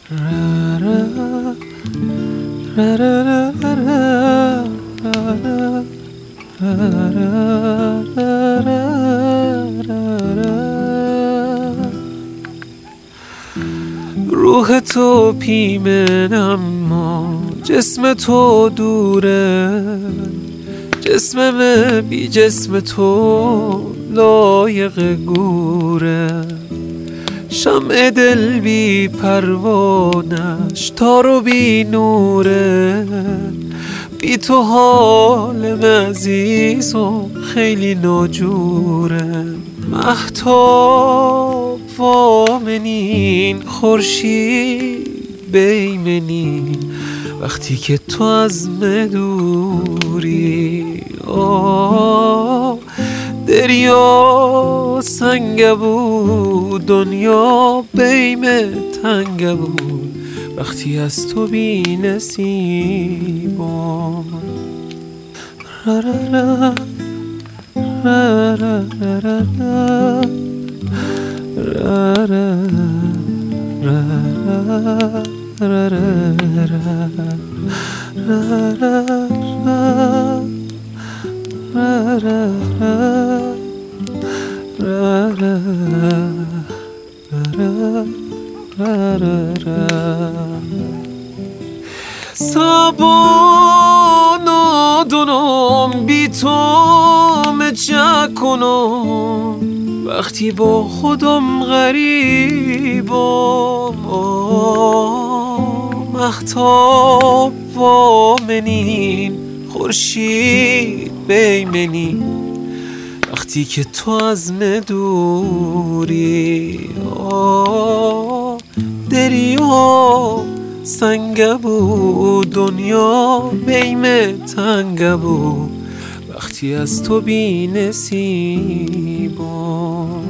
روح تو پیمن اما جسم تو دوره، جسمم بی جسم تو لایق گوره. شمع دل بی پروانش تارو بی نوره، بی تو حالم عزیز و خیلی ناجوره. مهتاب وامنین خورشید بیمنین وقتی که تو از من دوری. دریا سنگ بود دنیا بیم تنگ بود وقتی از تو بی نصیبم. سبا نادونم بی تو چه کنم وقتی با خودم غریبم. مهتاب وامنین خورشید بیمنین وقتی که تو از من دوری. دریا سنگ بود دنیا بیم تنگ بود وقتی از تو بی نصیبم.